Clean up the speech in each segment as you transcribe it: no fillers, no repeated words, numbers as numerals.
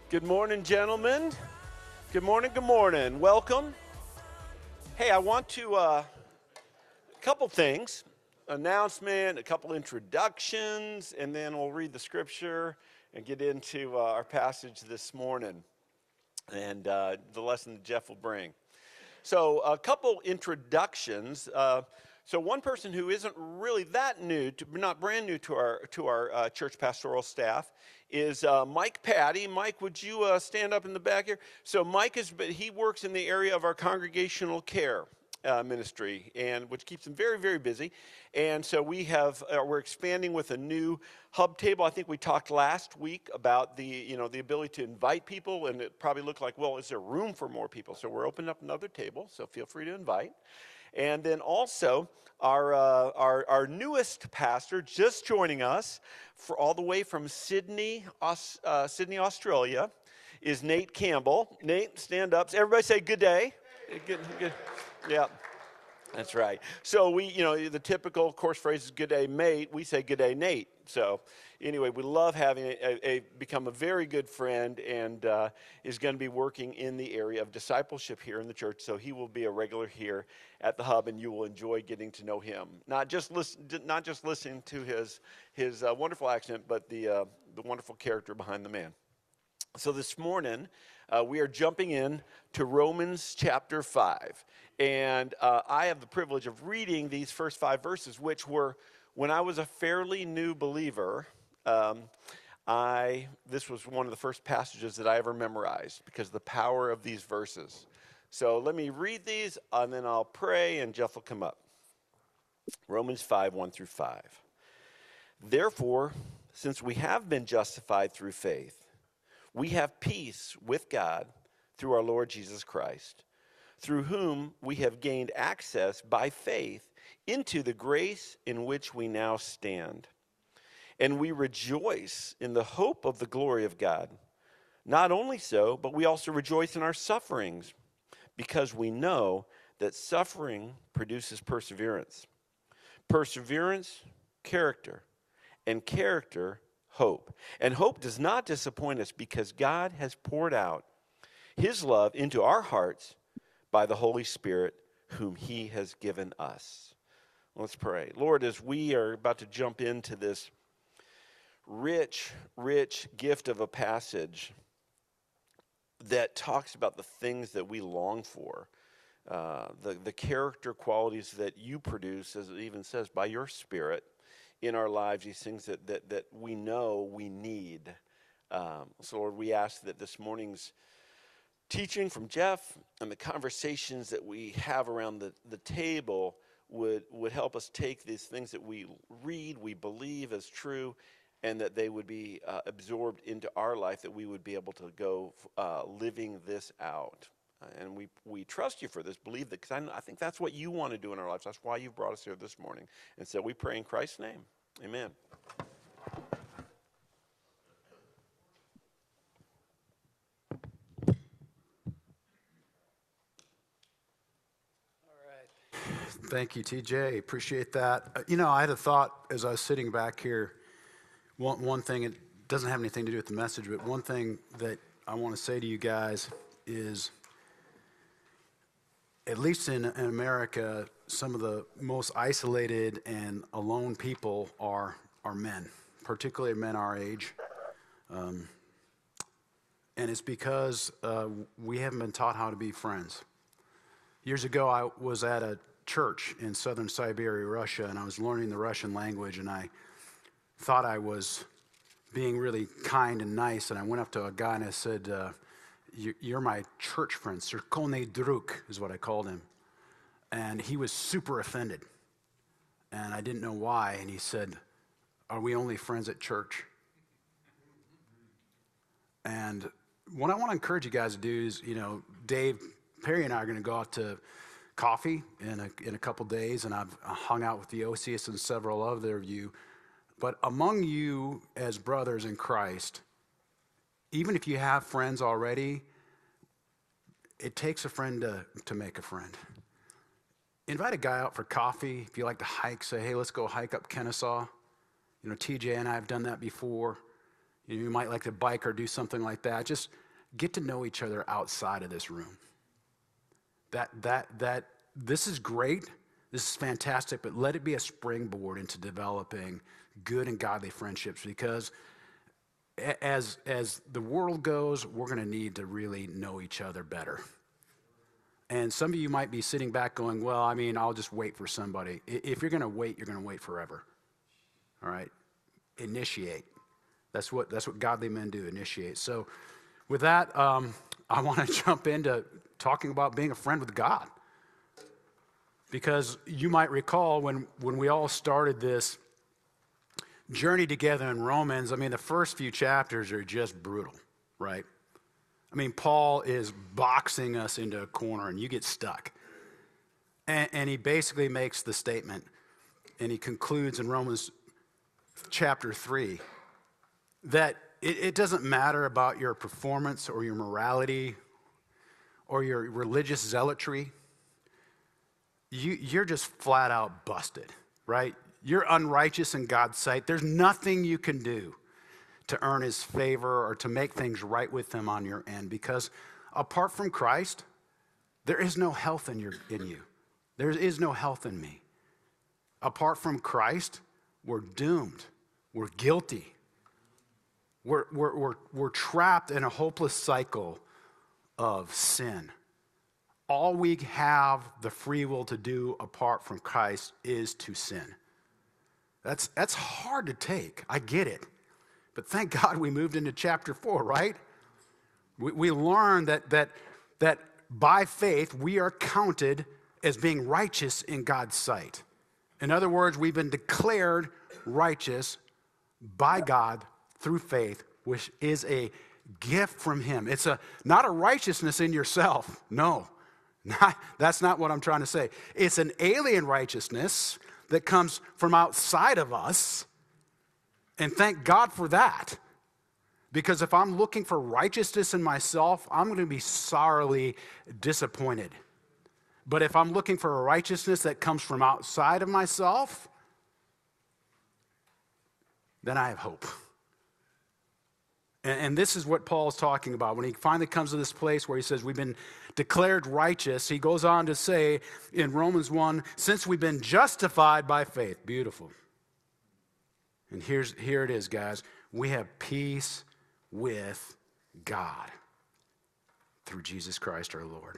Good morning, gentlemen. Good morning, good morning. Welcome. Hey, I want to, a couple things. Announcement, a couple introductions, and then we'll read the scripture and get into our passage this morning and the lesson that Jeff will bring. So a couple introductions. So one person who isn't really that new, not brand new to our church pastoral staff, is Mike Patty. Mike, would you stand up in the back here? So Mike he works in the area of our congregational care ministry, and which keeps him very, very busy. And so we're expanding with a new hub table. I think we talked last week about the ability to invite people, and it probably looked like, well, is there room for more people? So we're opening up another table, so feel free to invite. And then also our newest pastor just joining us all the way from Sydney, Australia, is Nate Campbell. Nate, stand up. Everybody say good day. Good. Yeah. That's right. So the typical course phrase is good day, mate. We say good day, Nate. So anyway, we love having become a very good friend, and is going to be working in the area of discipleship here in the church. So he will be a regular here at the hub, and you will enjoy getting to know him. Not just listening to his wonderful accent, but the wonderful character behind the man. So this morning, we are jumping in to Romans chapter 5. And I have the privilege of reading these first 5 verses, which were, when I was a fairly new believer, this was one of the first passages that I ever memorized because of the power of these verses. So let me read these, and then I'll pray, and Jeff will come up. Romans 5, 1 through 5. Therefore, since we have been justified through faith, we have peace with God through our Lord Jesus Christ, through whom we have gained access by faith into the grace in which we now stand. And we rejoice in the hope of the glory of God. Not only so, but we also rejoice in our sufferings, because we know that suffering produces perseverance. Perseverance, character, and character, hope. And hope does not disappoint us, because God has poured out his love into our hearts by the Holy Spirit, whom he has given us. Let's pray. Lord, as we are about to jump into this rich, rich gift of a passage that talks about the things that we long for, the character qualities that you produce, as it even says, by your Spirit in our lives, these things that we know we need. So, Lord, we ask that this morning's teaching from Jeff and the conversations that we have around the table would help us take these things that we read, we believe as true, and that they would be absorbed into our life, that we would be able to go living this out. And we trust you for this, believe that, because I think that's what you want to do in our lives. That's why you've brought us here this morning. And so we pray in Christ's name. Amen. Thank you, TJ. Appreciate that. I had a thought as I was sitting back here. One thing, it doesn't have anything to do with the message, but one thing that I want to say to you guys is, at least in America, some of the most isolated and alone people are men, particularly men our age. And it's because we haven't been taught how to be friends. Years ago, I was at a church in southern Siberia, Russia, and I was learning the Russian language, and I thought I was being really kind and nice, and I went up to a guy and I said, you're my church friend. Cirkonny druk is what I called him. And he was super offended, and I didn't know why, and he said, are we only friends at church? And what I want to encourage you guys to do is, Dave, Perry and I are going to go out to coffee in a couple days, and I've hung out with the Osius and several other of you. But among you as brothers in Christ, even if you have friends already, it takes a friend to make a friend. Invite a guy out for coffee. If you like to hike, say, hey, let's go hike up Kennesaw. TJ and I have done that before. You might like to bike or do something like that. Just get to know each other outside of this room. This is great. This is fantastic, but let it be a springboard into developing good and godly friendships, because as the world goes, we're going to need to really know each other better. And some of you might be sitting back going, well, I mean, I'll just wait for somebody. If you're going to wait, you're going to wait forever. All right? Initiate. That's what godly men do, initiate. So with that, I want to jump into talking about being a friend with God. Because you might recall when we all started this journey together in Romans, I mean, the first few chapters are just brutal, right? I mean, Paul is boxing us into a corner and you get stuck. And he basically makes the statement, and he concludes in Romans chapter 3, that it doesn't matter about your performance or your morality or your religious zealotry. You're just flat out busted, right? You're unrighteous in God's sight. There's nothing you can do to earn his favor or to make things right with him on your end, because apart from Christ, there is no health in you. There is no health in me. Apart from Christ, we're doomed. We're guilty. We're trapped in a hopeless cycle of sin. All we have the free will to do apart from Christ is to sin. That's hard to take. I get it. But thank God we moved into chapter 4, right? We learned that by faith we are counted as being righteous in God's sight. In other words, we've been declared righteous by God through faith, which is a gift from him. It's not a righteousness in yourself. No, that's not what I'm trying to say. It's an alien righteousness that comes from outside of us. And thank God for that. Because if I'm looking for righteousness in myself, I'm going to be sorely disappointed. But if I'm looking for a righteousness that comes from outside of myself, then I have hope. And this is what Paul's talking about. When he finally comes to this place where he says we've been declared righteous, he goes on to say in Romans 1, since we've been justified by faith. Beautiful. And here it is, guys. We have peace with God through Jesus Christ our Lord.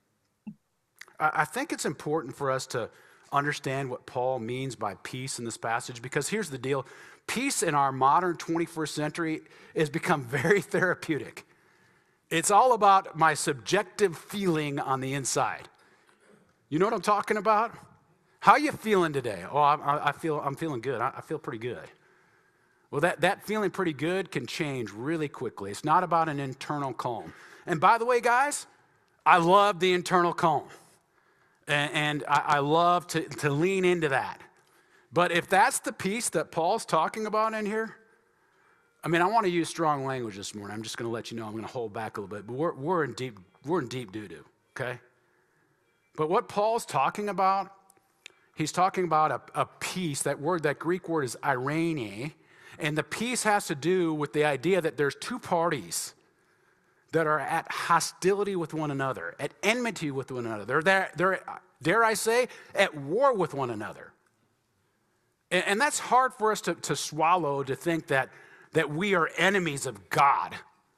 I think it's important for us to understand what Paul means by peace in this passage, because here's the deal. Peace in our modern 21st century has become very therapeutic. It's all about my subjective feeling on the inside. You know what I'm talking about? How you feeling today? Oh, I'm feeling good. I feel pretty good. Well, that feeling pretty good can change really quickly. It's not about an internal calm. And by the way, guys, I love the internal calm. And I love to lean into that. But if that's the peace that Paul's talking about in here, I mean, I want to use strong language this morning. I'm just going to let you know I'm going to hold back a little bit. But we're in deep doo-doo, okay? But what Paul's talking about, he's talking about a peace. That Greek word is eirene. And the peace has to do with the idea that there's two parties that are at hostility with one another, at enmity with one another. They're dare I say, at war with one another. And that's hard for us to swallow, to think that we are enemies of God.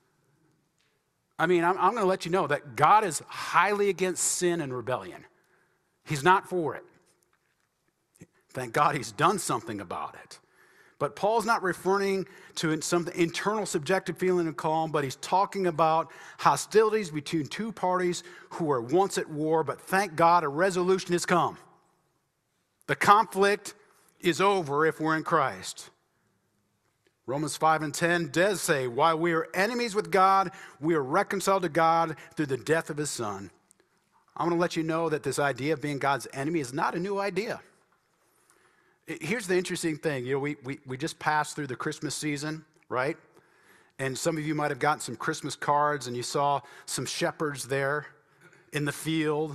I mean, I'm going to let you know that God is highly against sin and rebellion. He's not for it. Thank God he's done something about it. But Paul's not referring to some internal subjective feeling of calm, but he's talking about hostilities between two parties who were once at war, but thank God a resolution has come. The conflict is over if we're in Christ. Romans 5:10 does say, while we are enemies with God, we are reconciled to God through the death of his Son. I want to let you know that this idea of being God's enemy is not a new idea. Here's the interesting thing. You know, we just passed through the Christmas season, right? And some of you might have gotten some Christmas cards and you saw some shepherds there in the field.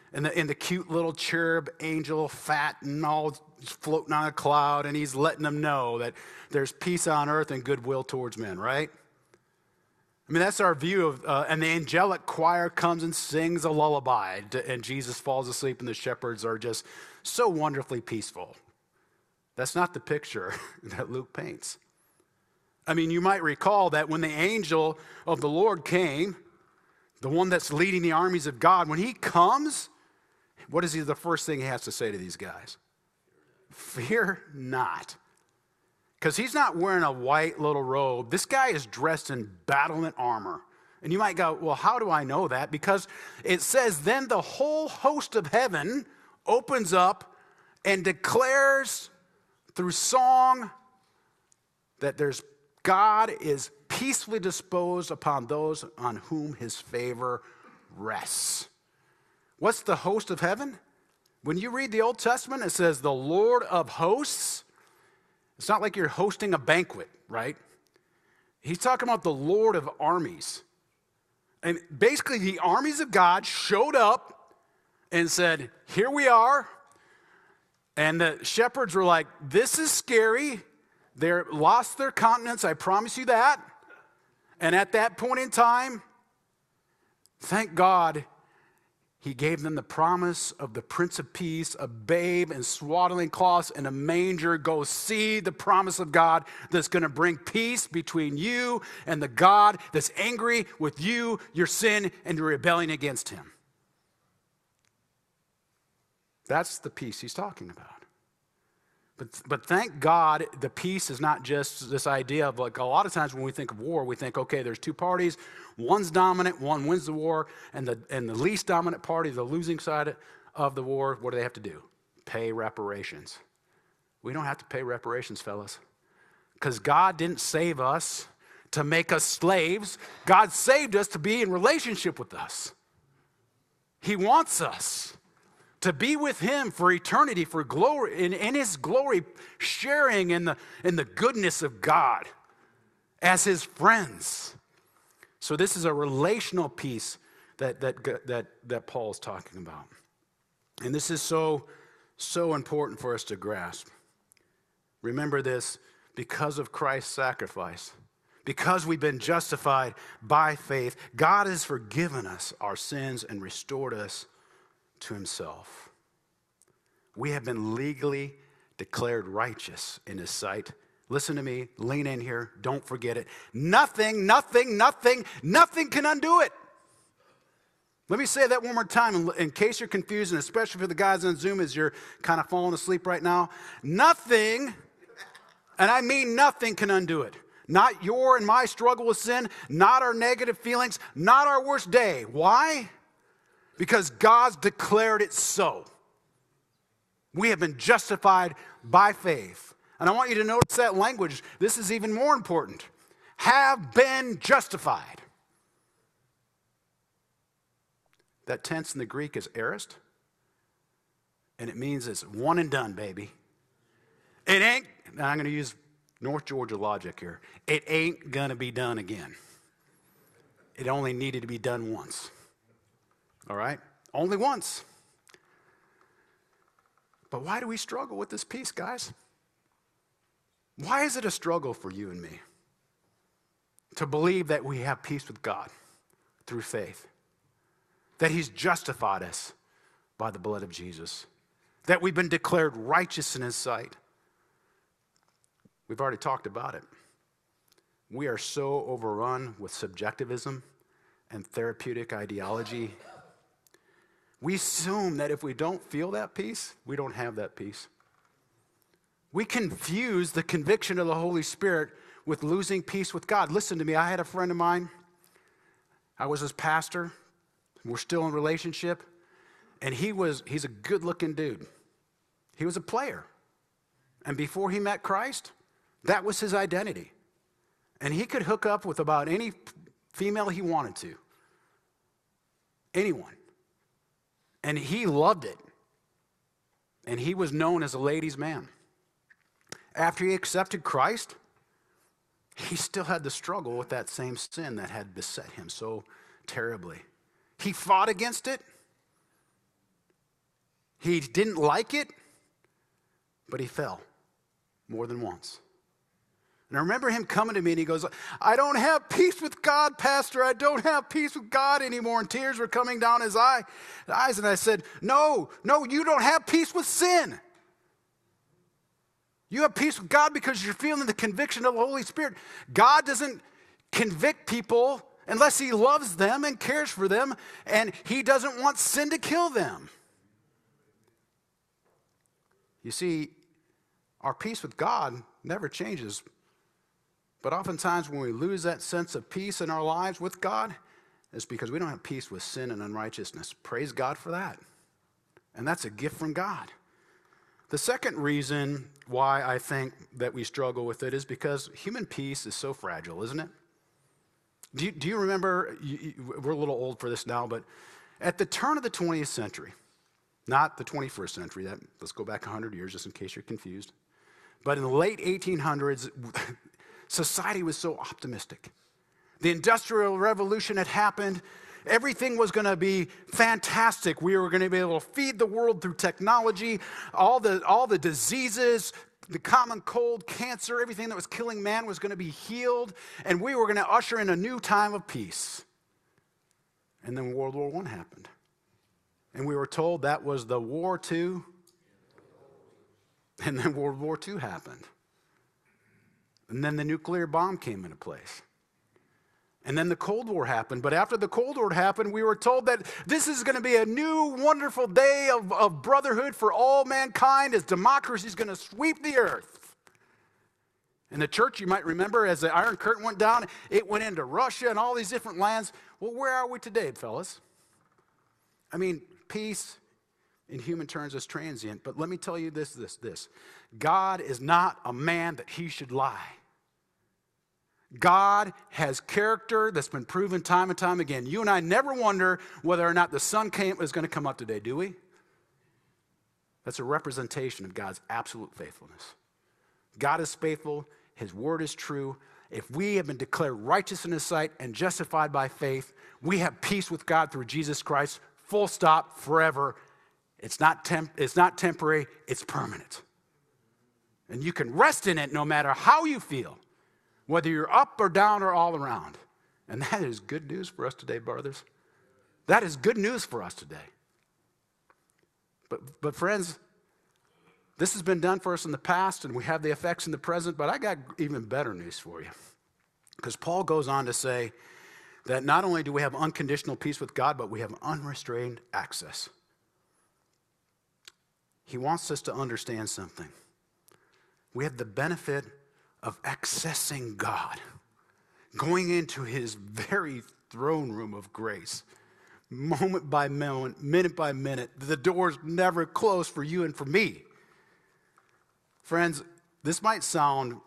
And the cute little cherub angel, fat and all floating on a cloud, and he's letting them know that there's peace on earth and goodwill towards men, right? I mean, that's our view of, and the angelic choir comes and sings a lullaby, and Jesus falls asleep, and the shepherds are just so wonderfully peaceful. That's not the picture that Luke paints. I mean, you might recall that when the angel of the Lord came, the one that's leading the armies of God, when he comes, what is the first thing he has to say to these guys? Fear not. Because he's not wearing a white little robe. This guy is dressed in battlement armor. And you might go, well, how do I know that? Because it says, then the whole host of heaven opens up and declares through song that God is peacefully disposed upon those on whom his favor rests. What's the host of heaven? When you read the Old Testament, it says the Lord of hosts. It's not like you're hosting a banquet, right? He's talking about the Lord of armies. And basically, the armies of God showed up and said, here we are. And the shepherds were like, this is scary. They lost their countenance, I promise you that. And at that point in time, thank God, he gave them the promise of the Prince of Peace, a babe in swaddling cloths and a manger. Go see the promise of God that's going to bring peace between you and the God that's angry with you, your sin, and your rebellion against him. That's the peace he's talking about. But thank God the peace is not just this idea of, like, a lot of times when we think of war, we think, okay, there's two parties. One's dominant, one wins the war, and the least dominant party, the losing side of the war, what do they have to do? Pay reparations. We don't have to pay reparations, fellas, because God didn't save us to make us slaves. God saved us to be in relationship with us. He wants us to be with him for eternity, for glory, in his glory, sharing in the goodness of God as his friends. So this is a relational piece that Paul is talking about. And this is so important for us to grasp. Remember this, because of Christ's sacrifice, because we've been justified by faith, God has forgiven us our sins and restored us to himself. We have been legally declared righteous in his sight. Listen to me, lean in here, don't forget it. Nothing can undo it. Let me say that one more time in case you're confused, and especially for the guys on Zoom as you're kind of falling asleep right now. Nothing, and I mean nothing, can undo it. Not your and my struggle with sin, not our negative feelings, not our worst day. Why? Because God's declared it so. We have been justified by faith. And I want you to notice that language. This is even more important. Have been justified. That tense in the Greek is aorist. And it means it's one and done, baby. It ain't, I'm going to use North Georgia logic here. It ain't going to be done again. It only needed to be done once. All right? Only once. But why do we struggle with this peace, guys? Why is it a struggle for you and me to believe that we have peace with God through faith? That he's justified us by the blood of Jesus? That we've been declared righteous in his sight? We've already talked about it. We are so overrun with subjectivism and therapeutic ideology. We assume that if we don't feel that peace, we don't have that peace. We confuse the conviction of the Holy Spirit with losing peace with God. Listen to me, I had a friend of mine. I was his pastor. We're still in relationship. And he's a good-looking dude. He was a player. And before he met Christ, that was his identity. And he could hook up with about any female he wanted to. Anyone. And he loved it. And he was known as a ladies' man. After he accepted Christ, he still had to struggle with that same sin that had beset him so terribly. He fought against it. He didn't like it, but he fell more than once. And I remember him coming to me and he goes, I don't have peace with God, Pastor. I don't have peace with God anymore. And tears were coming down his eyes. And I said, no, you don't have peace with sin. You have peace with God because you're feeling the conviction of the Holy Spirit. God doesn't convict people unless he loves them and cares for them, and he doesn't want sin to kill them. You see, our peace with God never changes. But oftentimes when we lose that sense of peace in our lives with God, it's because we don't have peace with sin and unrighteousness. Praise God for that. And that's a gift from God. The second reason why I think that we struggle with it is because human peace is so fragile, isn't it? Do you remember, we're a little old for this now, but at the turn of the 20th century, not the 21st century, let's go back 100 years just in case you're confused. But in the late 1800s, society was so optimistic. The Industrial Revolution had happened. Everything was going to be fantastic. We were going to be able to feed the world through technology. All the diseases, the common cold, cancer, everything that was killing man was going to be healed. And we were going to usher in a new time of peace. And then World War I happened. And we were told that was the war to, and then World War II happened. And then the nuclear bomb came into place. And then the Cold War happened. But after the Cold War happened, we were told that this is going to be a new wonderful day of brotherhood for all mankind as democracy is going to sweep the earth. And the church, you might remember, as the Iron Curtain went down, it went into Russia and all these different lands. Well, where are we today, fellas? I mean, peace in human terms is transient. But let me tell you this. God is not a man that he should lie. God has character that's been proven time and time again. You and I never wonder whether or not the sun is going to come up today, do we? That's a representation of God's absolute faithfulness. God is faithful. His word is true. If we have been declared righteous in his sight and justified by faith, we have peace with God through Jesus Christ, full stop, forever. It's not temporary, it's permanent. And you can rest in it no matter how you feel, whether you're up or down or all around. And that is good news for us today, brothers. That is good news for us today. But friends, this has been done for us in the past, and we have the effects in the present, but I got even better news for you. Because Paul goes on to say that not only do we have unconditional peace with God, but we have unrestrained access. He wants us to understand something. We have the benefit of accessing God, going into his very throne room of grace, moment by moment, minute by minute. The door's never closed for you and for me. Friends, this might sound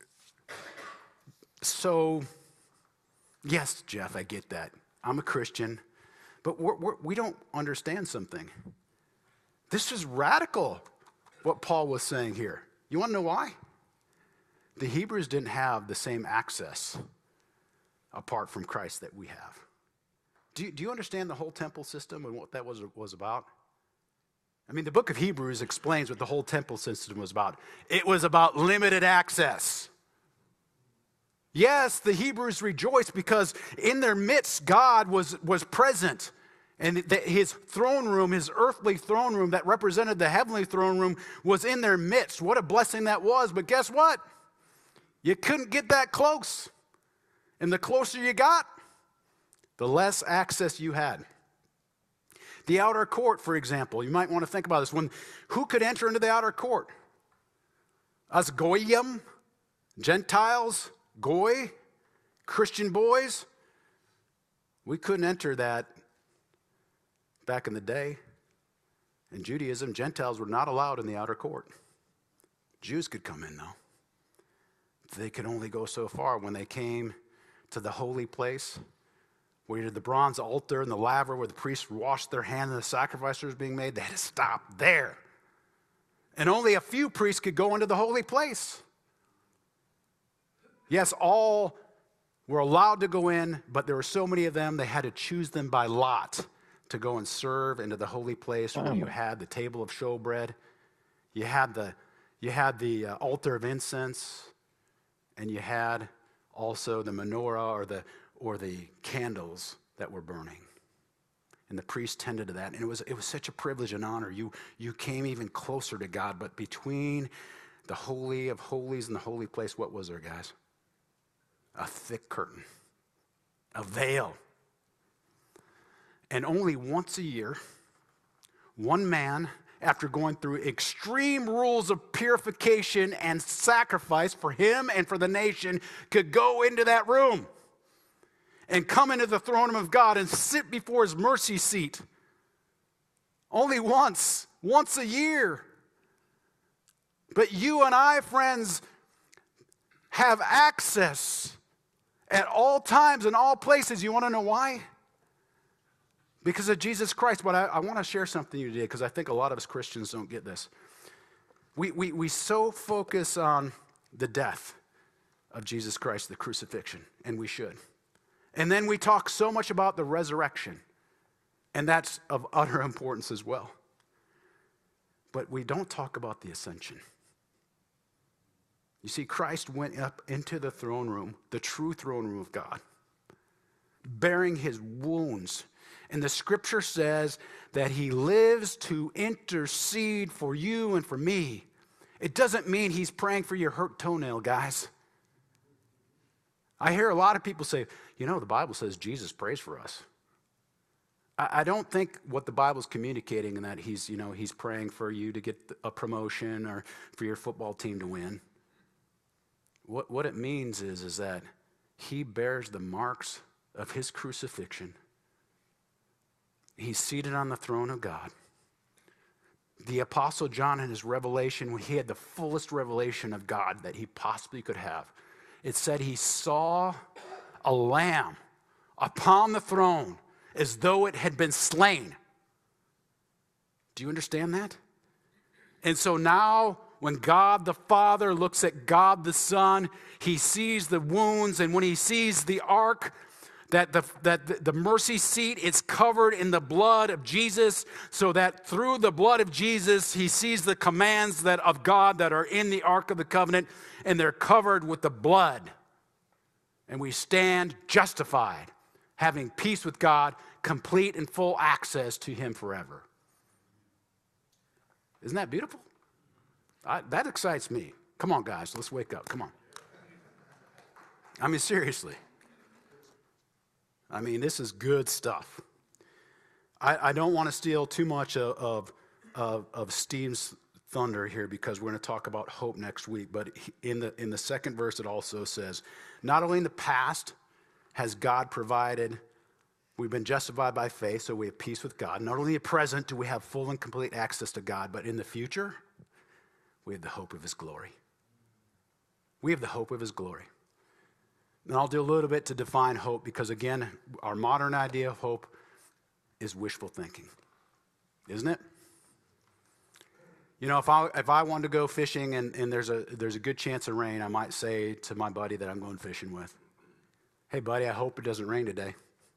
so, yes, Jeff, I get that. I'm a Christian, but we don't understand something. This is radical, what Paul was saying here. You want to know why? The Hebrews didn't have the same access apart from Christ that we have. Do you understand the whole temple system and what that was about? I mean, the book of Hebrews explains what the whole temple system was about. It was about limited access. Yes, the Hebrews rejoiced because in their midst, God was present. And his throne room, his earthly throne room that represented the heavenly throne room was in their midst. What a blessing that was. But guess what? You couldn't get that close. And the closer you got, the less access you had. The outer court, for example, you might want to think about this. Who could enter into the outer court? Us goyim, Gentiles, goy, Christian boys. We couldn't enter that back in the day. In Judaism, Gentiles were not allowed in the outer court. Jews could come in, though. They could only go so far. When they came to the holy place, where you had the bronze altar and the laver where the priests washed their hands and the sacrifice was being made, they had to stop there. And only a few priests could go into the holy place. Yes, all were allowed to go in, but there were so many of them, they had to choose them by lot to go and serve into the holy place where you had the table of showbread, you had the altar of incense, and you had also the menorah or the candles that were burning. And the priest tended to that. And it was such a privilege and honor. You came even closer to God. But between the Holy of Holies and the holy place, what was there, guys? A thick curtain, a veil. And only once a year, one man, after going through extreme rules of purification and sacrifice for him and for the nation, could go into that room and come into the throne room of God and sit before his mercy seat. Only once a year. But you and I, friends, have access at all times and all places. You want to know why? Because of Jesus Christ. But I want to share something with you today, because I think a lot of us Christians don't get this. We so focus on the death of Jesus Christ, the crucifixion, and we should. And then we talk so much about the resurrection, and that's of utter importance as well. But we don't talk about the ascension. You see, Christ went up into the throne room, the true throne room of God, bearing his wounds. And the scripture says that he lives to intercede for you and for me. It doesn't mean he's praying for your hurt toenail, guys. I hear a lot of people say, the Bible says Jesus prays for us. I don't think what the Bible's communicating in that he's praying for you to get a promotion or for your football team to win. What it means is that he bears the marks of his crucifixion. He's seated on the throne of God. The Apostle John, in his revelation, when he had the fullest revelation of God that he possibly could have, it said he saw a lamb upon the throne as though it had been slain. Do you understand that? And so now, when God the Father looks at God the Son, he sees the wounds, and when he sees the ark, that the mercy seat is covered in the blood of Jesus, so that through the blood of Jesus, he sees the commands of God that are in the Ark of the Covenant, and they're covered with the blood. And we stand justified, having peace with God, complete and full access to him forever. Isn't that beautiful? That excites me. Come on, guys, let's wake up. Come on. I mean, seriously. This is good stuff. I don't want to steal too much of Steve's thunder here, because we're going to talk about hope next week. But in the second verse, it also says, not only in the past has God provided, we've been justified by faith, so we have peace with God. Not only in the present do we have full and complete access to God, but in the future, we have the hope of his glory. We have the hope of his glory. And I'll do a little bit to define hope, because again, our modern idea of hope is wishful thinking, isn't it? If I wanted to go fishing and there's a good chance of rain, I might say to my buddy that I'm going fishing with, hey buddy, I hope it doesn't rain today.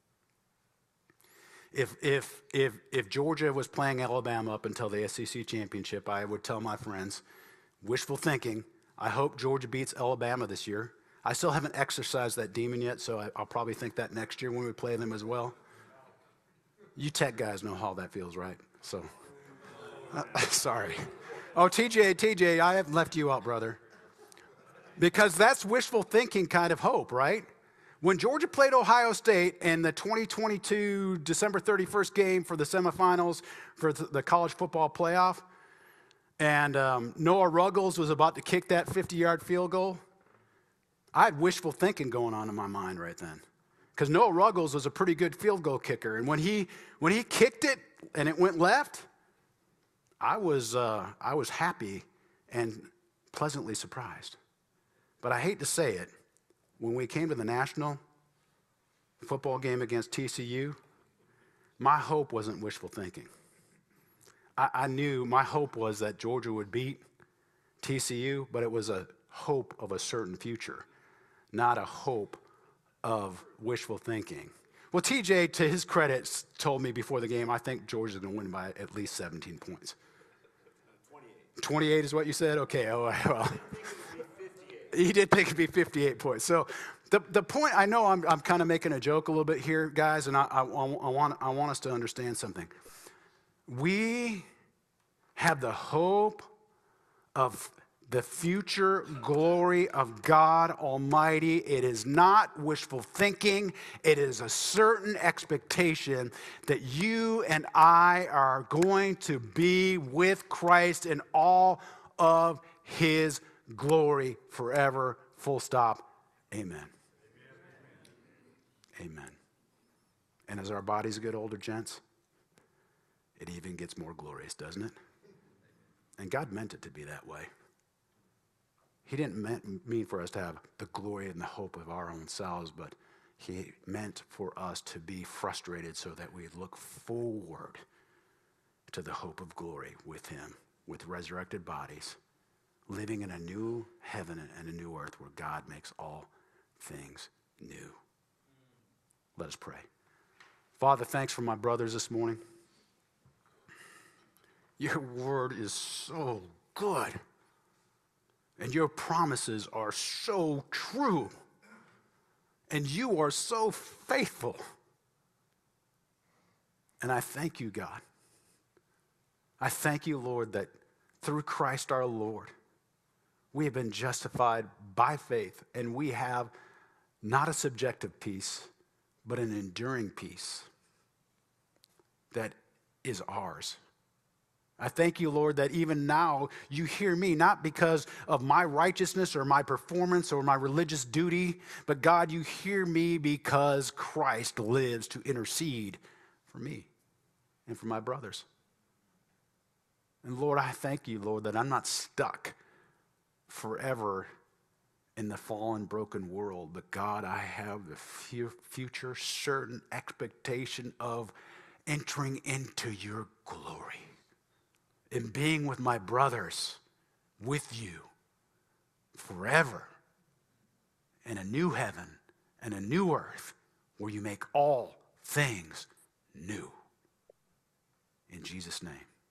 If Georgia was playing Alabama up until the SEC championship, I would tell my friends, wishful thinking, I hope Georgia beats Alabama this year. I still haven't exercised that demon yet, so I'll probably think that next year when we play them as well. You tech guys know how that feels, right? So, sorry. Oh, TJ, I haven't left you out, brother. Because that's wishful thinking kind of hope, right? When Georgia played Ohio State in the 2022 December 31st game for the semifinals for the college football playoff, and Noah Ruggles was about to kick that 50-yard field goal, I had wishful thinking going on in my mind right then. Because Noah Ruggles was a pretty good field goal kicker. And when he kicked it and it went left, I was happy and pleasantly surprised. But I hate to say it, when we came to the national football game against TCU, my hope wasn't wishful thinking. I knew my hope was that Georgia would beat TCU, but it was a hope of a certain future, not a hope of wishful thinking. Well, TJ, to his credit, told me before the game, I think Georgia is going to win by at least 17 points. 28 is what you said? Okay, oh, well. He did think it'd be 58 points. So the point, I know I'm kind of making a joke a little bit here, guys, and I want us to understand something. We have the hope of the future glory of God Almighty. It is not wishful thinking. It is a certain expectation that you and I are going to be with Christ in all of his glory forever. Full stop. Amen. Amen. And as our bodies get older, gents, it even gets more glorious, doesn't it? And God meant it to be that way. He didn't mean for us to have the glory and the hope of our own selves, but he meant for us to be frustrated so that we look forward to the hope of glory with him, with resurrected bodies, living in a new heaven and a new earth where God makes all things new. Let us pray. Father, thanks for my brothers this morning. Your word is so good. And your promises are so true. And you are so faithful. And I thank you, God. I thank you, Lord, that through Christ our Lord, we have been justified by faith, and we have not a subjective peace, but an enduring peace that is ours. I thank you, Lord, that even now you hear me, not because of my righteousness or my performance or my religious duty, but God, you hear me because Christ lives to intercede for me and for my brothers. And Lord, I thank you, Lord, that I'm not stuck forever in the fallen, broken world, but God, I have the future certain expectation of entering into your glory. In being with my brothers, with you, forever, in a new heaven and a new earth where you make all things new. In Jesus' name.